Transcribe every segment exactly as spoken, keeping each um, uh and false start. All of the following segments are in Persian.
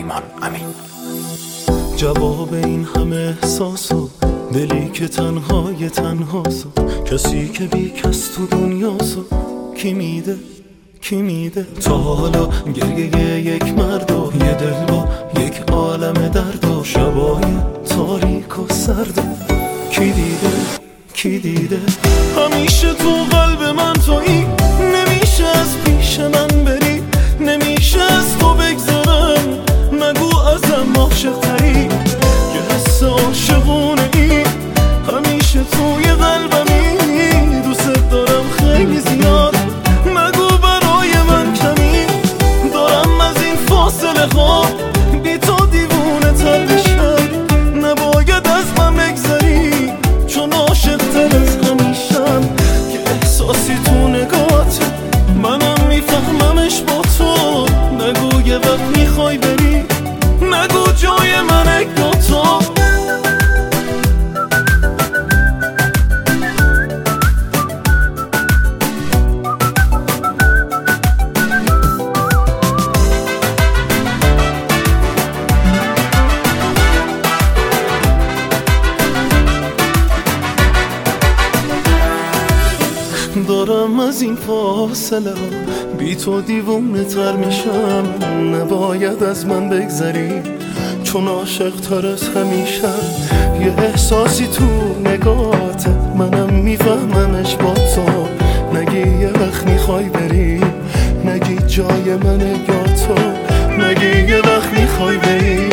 ایمان امین. جواب این همه احساس و دلی که تنهای تنهاست، کسی که بی کس تو دنیاست، کی میده کی میده تا حالا گریه یک مرد و یه دل با یک عالم درد و شبای تاریک و سرد، کی دیده کی دیده؟ همیشه تو قلب من تویی، نمیشه از پیش من بری، نمیشه از تو بگذرم، نگو ازم عاشق تری، یه حس عاشقونه ای همیشه توی قلبمی، دوست دارم خیلی زیاد، نگو برای من کمی، دارم از این فاصله ها بی تو دیوونه تر بشم، نباید از من بگذری چون عاشق تر از همیشم، که احساسی تو نگاهت منم میفهممش با تو، نگو یه وقت میخوای بری، نگو جای منه یا تو. دارم از این فاصله ها بی تو دیوونه تر میشم، نباید از من بگذری چون عاشق تر از همیشم، یه احساسی تو نگاهت منم میفهممش با تو، نگی یه وقت میخوای بری، نگی جای منه یا تو، نگی یه وقت میخوای بری،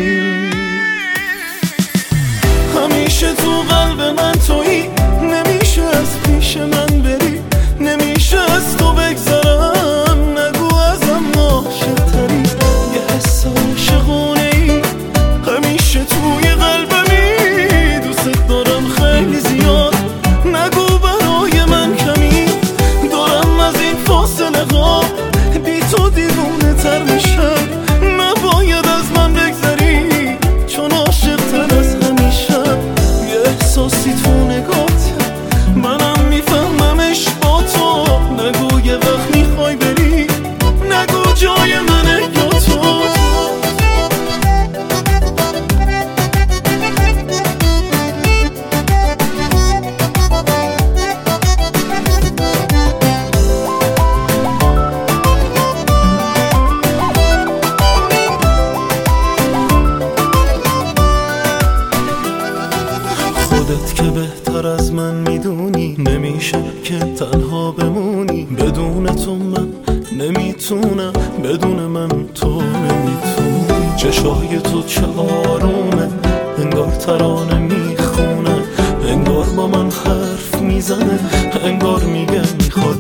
همیشه تو قلب من تویی، نمیشه از پیش من بری، نمیشه از تو بگذرم، نگو ازم عاشق تری، یه حس عاشقونه ای همیشه توی قلبمی، دوست دارم خیلی زیاد، نگو برای من کمی، دارم از این فاصله ها بی تو دیوونه تر میشم، نباید از من بگذری چون عاشق تر از همیشم، یه احساسی تو نگاهت منم میفهممش با تو، نگو یه وقت میخوای بری، نگو جای منه یا تو. خودت که بهتر از من میدونی، نمیشه که تنها بمونی، بدون تو من نمیتونم، بدون من تو نمیتونی، چشای تو چه آرومه، انگار ترانه میخونه، انگار با من حرف میزنه، انگار میگه میخواد